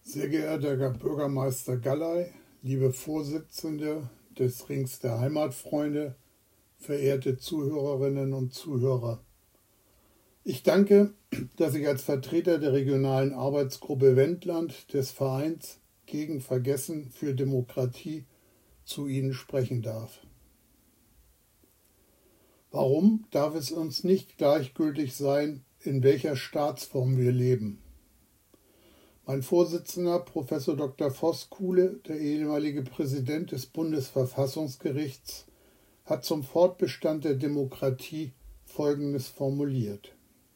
Sehr geehrter Herr Bürgermeister Galley, liebe Vorsitzende des Rings der Heimatfreunde, verehrte Zuhörerinnen und Zuhörer. Ich danke, dass ich als Vertreter der regionalen Arbeitsgruppe Wendland des Vereins gegen Vergessen für Demokratie zu Ihnen sprechen darf. Warum darf es uns nicht gleichgültig sein, in welcher Staatsform wir leben? Mein Vorsitzender, Professor Dr. Voskuhle, der ehemalige Präsident des Bundesverfassungsgerichts, hat zum Fortbestand der Demokratie Folgendes formuliert.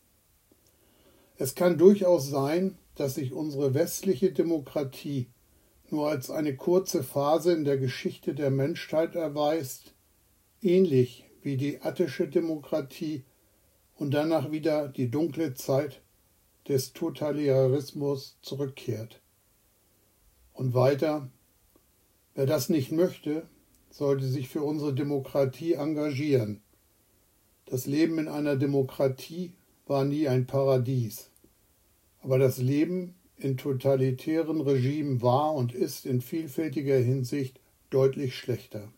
Es kann durchaus sein, dass sich unsere westliche Demokratie nur als eine kurze Phase in der Geschichte der Menschheit erweist, ähnlich wie die attische Demokratie und danach wieder die dunkle Zeit des Totalitarismus zurückkehrt. Und weiter, wer das nicht möchte, sollte sich für unsere Demokratie engagieren. Das Leben in einer Demokratie war nie ein Paradies, aber das Leben in totalitären Regimen war und ist in vielfältiger Hinsicht deutlich schlechter.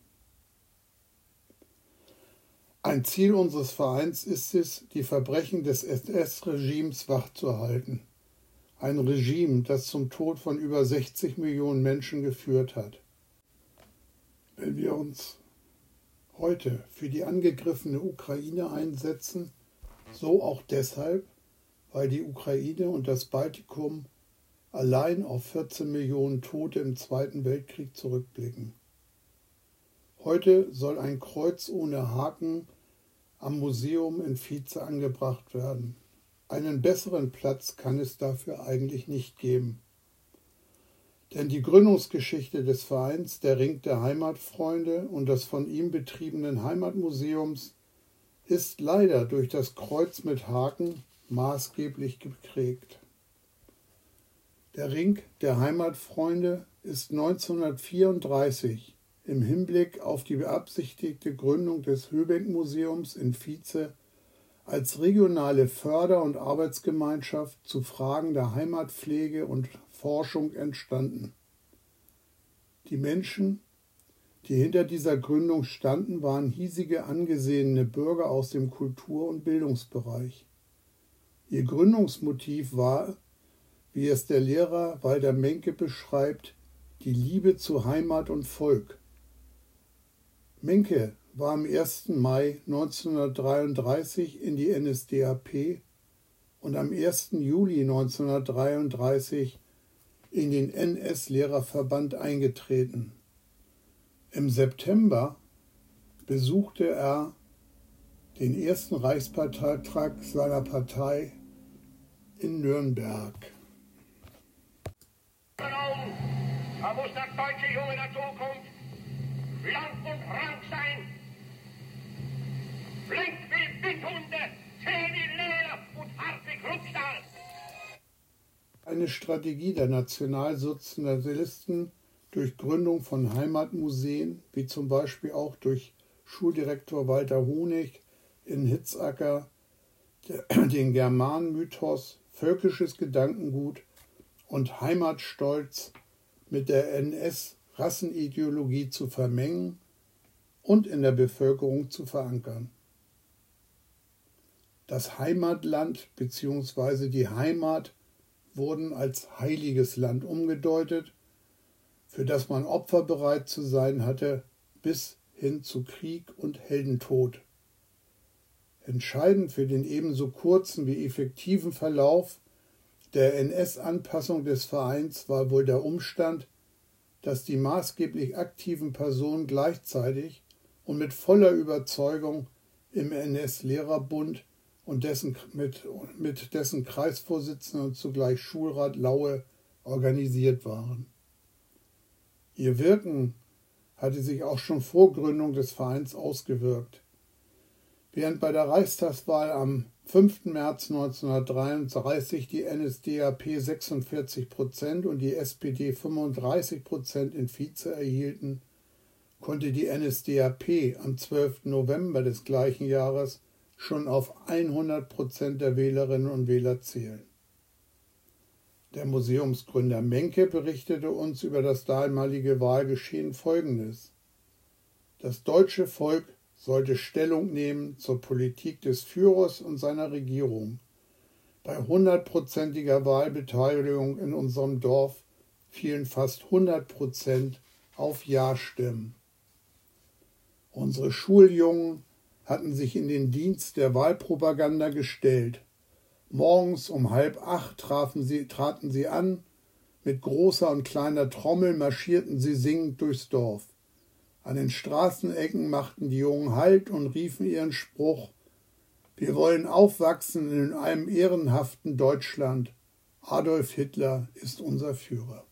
Ein Ziel unseres Vereins ist es, die Verbrechen des SS-Regimes wachzuhalten. Ein Regime, das zum Tod von über 60 Millionen Menschen geführt hat. Wenn wir uns heute für die angegriffene Ukraine einsetzen, so auch deshalb, weil die Ukraine und das Baltikum allein auf 14 Millionen Tote im Zweiten Weltkrieg zurückblicken. Heute soll ein Kreuz ohne Haken am Museum in Vietze angebracht werden. Einen besseren Platz kann es dafür eigentlich nicht geben. Denn die Gründungsgeschichte des Vereins Der Ring der Heimatfreunde und des von ihm betriebenen Heimatmuseums ist leider durch das Kreuz mit Haken maßgeblich geprägt. Der Ring der Heimatfreunde ist 1934 im Hinblick auf die beabsichtigte Gründung des Höbeck-Museums in Vietze als regionale Förder- und Arbeitsgemeinschaft zu Fragen der Heimatpflege und Forschung entstanden. Die Menschen, die hinter dieser Gründung standen, waren hiesige angesehene Bürger aus dem Kultur- und Bildungsbereich. Ihr Gründungsmotiv war, wie es der Lehrer Walter Menke beschreibt, die Liebe zu Heimat und Volk. Menke war am 1. Mai 1933 in die NSDAP und am 1. Juli 1933 in den NS-Lehrerverband eingetreten. Im September besuchte er den ersten Reichsparteitag seiner Partei in Nürnberg. Da muss der deutsche Junge der Zukunft schlank und rank sein, flink wie Windhunde, zäh wie Leder und hart wie Kruppstahl. Eine Strategie der Nationalsozialisten durch Gründung von Heimatmuseen, wie zum Beispiel auch durch Schuldirektor Walter Honig in Hitzacker, den Germanenmythos, völkisches Gedankengut und Heimatstolz mit der NS-Rassenideologie zu vermengen und in der Bevölkerung zu verankern. Das Heimatland bzw. die Heimat wurden als heiliges Land umgedeutet, für das man opferbereit zu sein hatte, bis hin zu Krieg und Heldentod. Entscheidend für den ebenso kurzen wie effektiven Verlauf der NS-Anpassung des Vereins war wohl der Umstand, dass die maßgeblich aktiven Personen gleichzeitig und mit voller Überzeugung im NS-Lehrerbund und mit dessen Kreisvorsitzenden und zugleich Schulrat Laue organisiert waren. Ihr Wirken hatte sich auch schon vor Gründung des Vereins ausgewirkt. Während bei der Reichstagswahl am 5. März 1933 die NSDAP 46% und die SPD 35% in Vietze erhielten, konnte die NSDAP am 12. November des gleichen Jahres schon auf 100% der Wählerinnen und Wähler zählen. Der Museumsgründer Menke berichtete uns über das damalige Wahlgeschehen Folgendes: Das deutsche Volk sollte Stellung nehmen zur Politik des Führers und seiner Regierung. Bei 100%iger Wahlbeteiligung in unserem Dorf fielen fast 100% auf Ja-Stimmen. Unsere Schuljungen hatten sich in den Dienst der Wahlpropaganda gestellt. Morgens um 7:30 traten sie an, mit großer und kleiner Trommel marschierten sie singend durchs Dorf. An den Straßenecken machten die Jungen Halt und riefen ihren Spruch: Wir wollen aufwachsen in einem ehrenhaften Deutschland. Adolf Hitler ist unser Führer.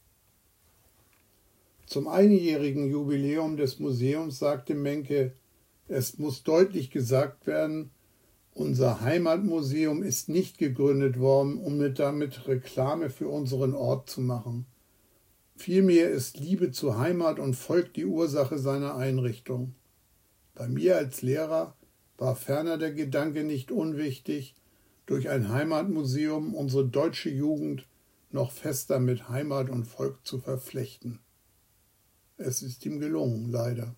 Zum einjährigen Jubiläum des Museums sagte Menke: Es muss deutlich gesagt werden, unser Heimatmuseum ist nicht gegründet worden, um damit Reklame für unseren Ort zu machen. Vielmehr ist Liebe zu Heimat und Volk die Ursache seiner Einrichtung. Bei mir als Lehrer war ferner der Gedanke nicht unwichtig, durch ein Heimatmuseum unsere deutsche Jugend noch fester mit Heimat und Volk zu verflechten. Es ist ihm gelungen, leider.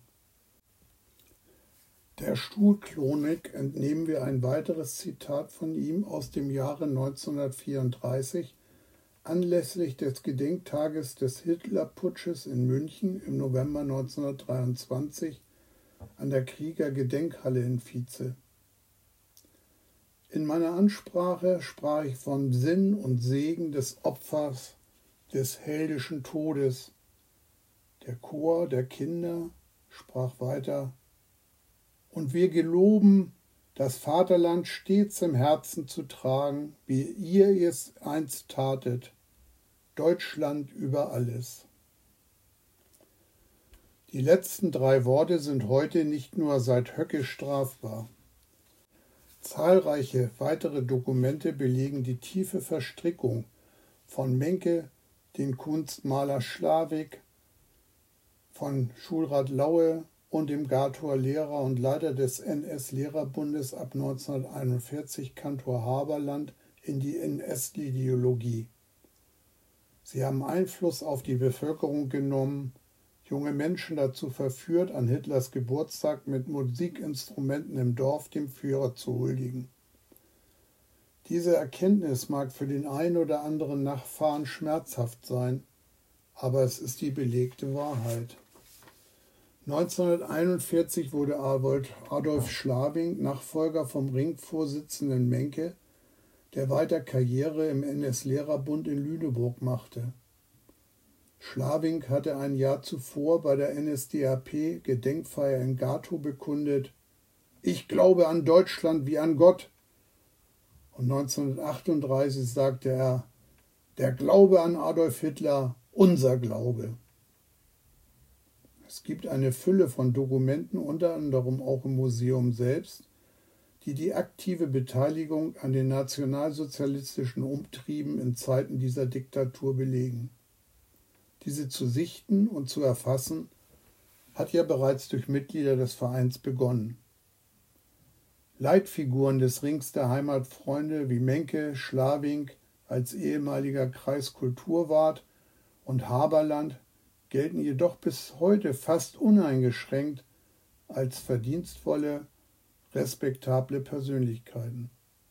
Der Stuhlchronik entnehmen wir ein weiteres Zitat von ihm aus dem Jahre 1934 anlässlich des Gedenktages des Hitlerputsches in München im November 1923 an der Krieger-Gedenkhalle in Vietze. In meiner Ansprache sprach ich vom Sinn und Segen des Opfers des heldischen Todes. Der Chor der Kinder sprach weiter: Und wir geloben, das Vaterland stets im Herzen zu tragen, wie ihr es einst tatet. Deutschland über alles. Die letzten 3 Worte sind heute nicht nur seit Höcke strafbar. Zahlreiche weitere Dokumente belegen die tiefe Verstrickung von Menke, den Kunstmaler Schlawig, von Schulrat Laue und dem Gatower Lehrer und Leiter des NS-Lehrerbundes ab 1941, Kantor Haberland, in die NS-Ideologie. Sie haben Einfluss auf die Bevölkerung genommen, junge Menschen dazu verführt, an Hitlers Geburtstag mit Musikinstrumenten im Dorf dem Führer zu huldigen. Diese Erkenntnis mag für den einen oder anderen Nachfahren schmerzhaft sein, aber es ist die belegte Wahrheit. 1941 wurde Adolf Schlawing Nachfolger vom Ringvorsitzenden Menke, der weiter Karriere im NS-Lehrerbund in Lüneburg machte. Schlawing hatte ein Jahr zuvor bei der NSDAP-Gedenkfeier in Gatow bekundet: Ich glaube an Deutschland wie an Gott. Und 1938 sagte er: Der Glaube an Adolf Hitler, unser Glaube. Es gibt eine Fülle von Dokumenten, unter anderem auch im Museum selbst, die die aktive Beteiligung an den nationalsozialistischen Umtrieben in Zeiten dieser Diktatur belegen. Diese zu sichten und zu erfassen, hat ja bereits durch Mitglieder des Vereins begonnen. Leitfiguren des Rings der Heimatfreunde wie Menke, Schlawing als ehemaliger Kreiskulturwart und Haberland gelten jedoch bis heute fast uneingeschränkt als verdienstvolle, respektable Persönlichkeiten.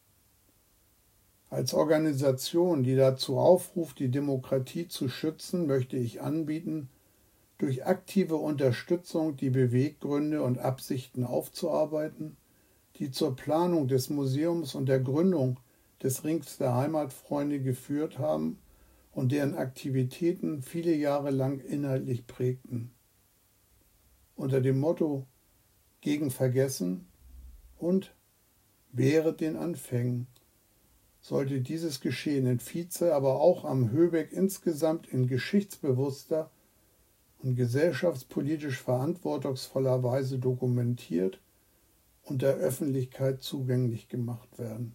Als Organisation, die dazu aufruft, die Demokratie zu schützen, möchte ich anbieten, durch aktive Unterstützung die Beweggründe und Absichten aufzuarbeiten, die zur Planung des Museums und der Gründung des Rings der Heimatfreunde geführt haben und deren Aktivitäten viele Jahre lang inhaltlich prägten. Unter dem Motto Gegen Vergessen und Wehret den Anfängen sollte dieses Geschehen in Vietze, aber auch am Höbeck insgesamt in geschichtsbewusster und gesellschaftspolitisch verantwortungsvoller Weise dokumentiert und der Öffentlichkeit zugänglich gemacht werden.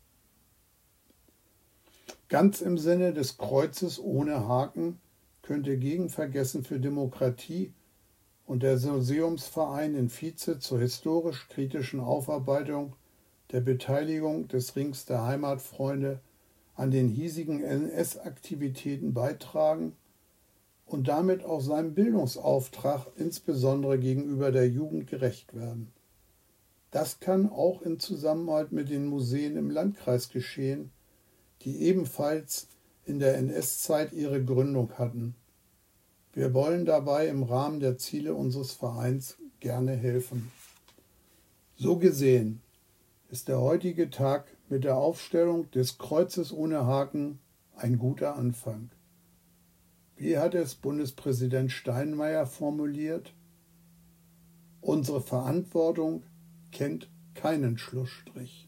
Ganz im Sinne des Kreuzes ohne Haken könnte Gegen Vergessen für Demokratie und der Museumsverein in Vietze zur historisch-kritischen Aufarbeitung der Beteiligung des Rings der Heimatfreunde an den hiesigen NS-Aktivitäten beitragen und damit auch seinem Bildungsauftrag insbesondere gegenüber der Jugend gerecht werden. Das kann auch in Zusammenarbeit mit den Museen im Landkreis geschehen, die ebenfalls in der NS-Zeit ihre Gründung hatten. Wir wollen dabei im Rahmen der Ziele unseres Vereins gerne helfen. So gesehen ist der heutige Tag mit der Aufstellung des Kreuzes ohne Haken ein guter Anfang. Wie hat es Bundespräsident Steinmeier formuliert? Unsere Verantwortung kennt keinen Schlussstrich.